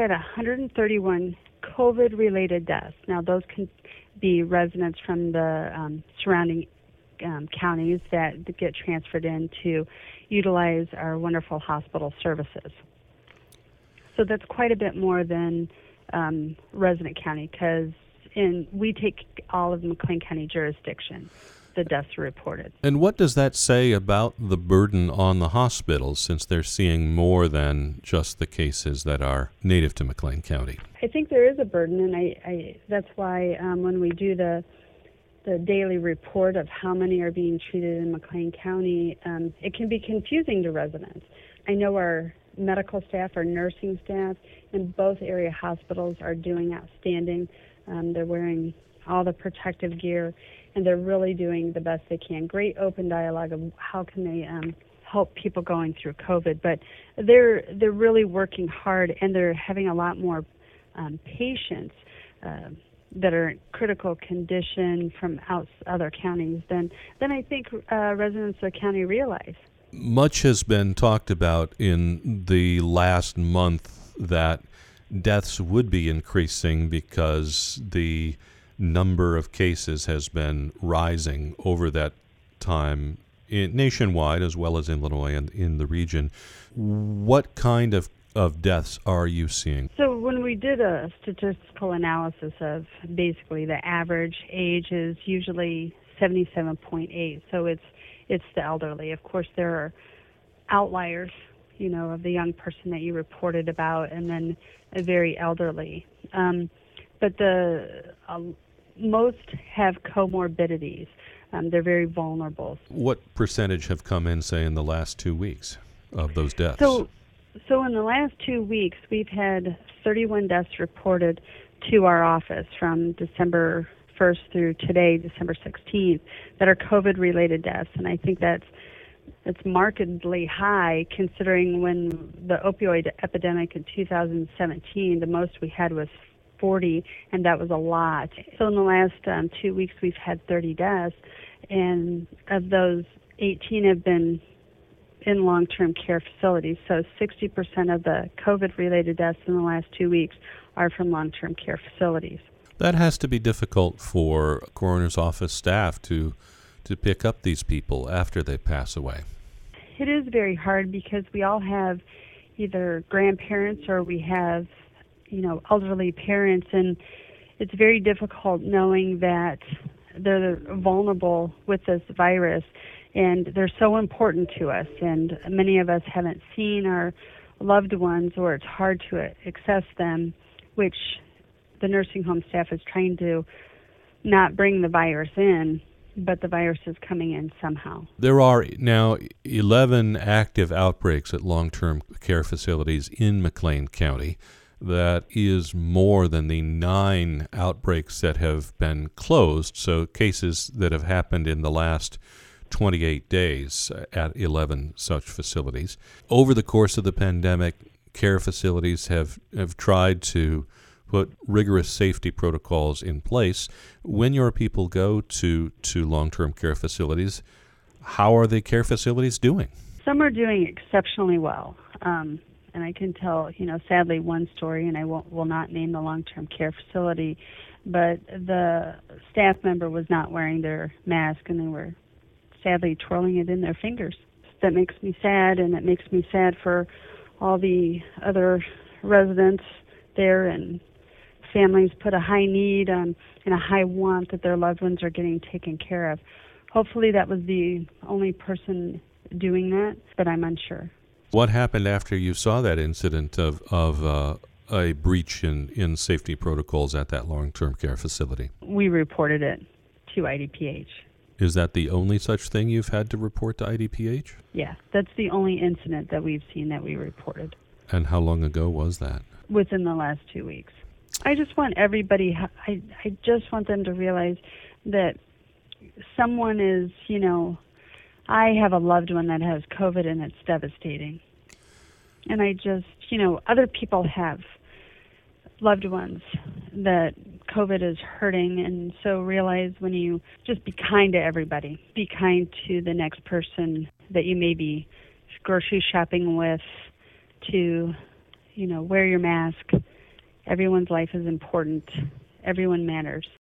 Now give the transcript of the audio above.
at 131 COVID-related deaths. Now, those can be residents from the surrounding counties that get transferred in to utilize our wonderful hospital services. So that's quite a bit more than resident county, because we take all of McLean County jurisdiction. The deaths are reported. And what does that say about the burden on the hospitals, since they're seeing more than just the cases that are native to McLean County? I think there is a burden, and I that's why when we do the daily report of how many are being treated in McLean County, it can be confusing to residents. I know our medical staff, our nursing staff in both area hospitals are doing outstanding. They're wearing all the protective gear, and they're really doing the best they can. Great open dialogue of how can they help people going through COVID. But they're really working hard, and they're having a lot more patients that are in critical condition from other counties than I think residents of the county realize. Much has been talked about in the last month that deaths would be increasing because the number of cases has been rising over that time nationwide as well as in Illinois and in the region. What kind of deaths are you seeing? So when we did a statistical analysis of basically the average age is usually 77.8, so it's the elderly. Of course, there are outliers, of the young person that you reported about, and then a very elderly. But most have comorbidities. They're very vulnerable. What percentage have come in, say, in the last 2 weeks of those deaths? So in the last 2 weeks, we've had 31 deaths reported to our office from December 1st through today, December 16th, that are COVID-related deaths. And I think that's markedly high, considering when the opioid epidemic in 2017, the most we had was 40, and that was a lot. So in the last 2 weeks, we've had 30 deaths, and of those, 18 have been in long-term care facilities. So 60% of the COVID-related deaths in the last 2 weeks are from long-term care facilities. That has to be difficult for coroner's office staff to pick up these people after they pass away. It is very hard because we all have either grandparents or we have, elderly parents, and it's very difficult knowing that they're vulnerable with this virus, and they're so important to us, and many of us haven't seen our loved ones, or it's hard to access them, which the nursing home staff is trying to not bring the virus in, but the virus is coming in somehow. There are now 11 active outbreaks at long-term care facilities in McLean County. That is more than the 9 outbreaks that have been closed, so cases that have happened in the last 28 days at 11 such facilities. Over the course of the pandemic, care facilities have tried to put rigorous safety protocols in place. When your people go to long-term care facilities, how are the care facilities doing? Some are doing exceptionally well. And I can tell, sadly, one story, and I will not name the long-term care facility, but the staff member was not wearing their mask, and they were sadly twirling it in their fingers. That makes me sad, and it makes me sad for all the other residents there, and families put a high need and a high want that their loved ones are getting taken care of. Hopefully that was the only person doing that, but I'm unsure. What happened after you saw that incident of a breach in safety protocols at that long-term care facility? We reported it to IDPH. Is that the only such thing you've had to report to IDPH? Yeah, that's the only incident that we've seen that we reported. And how long ago was that? Within the last 2 weeks. I just want everybody, I just want them to realize that someone is, I have a loved one that has COVID, and it's devastating. And I just, other people have loved ones that COVID is hurting, and so realize when you just be kind to everybody, be kind to the next person that you may be grocery shopping with, to, wear your mask, everyone's life is important. Everyone matters.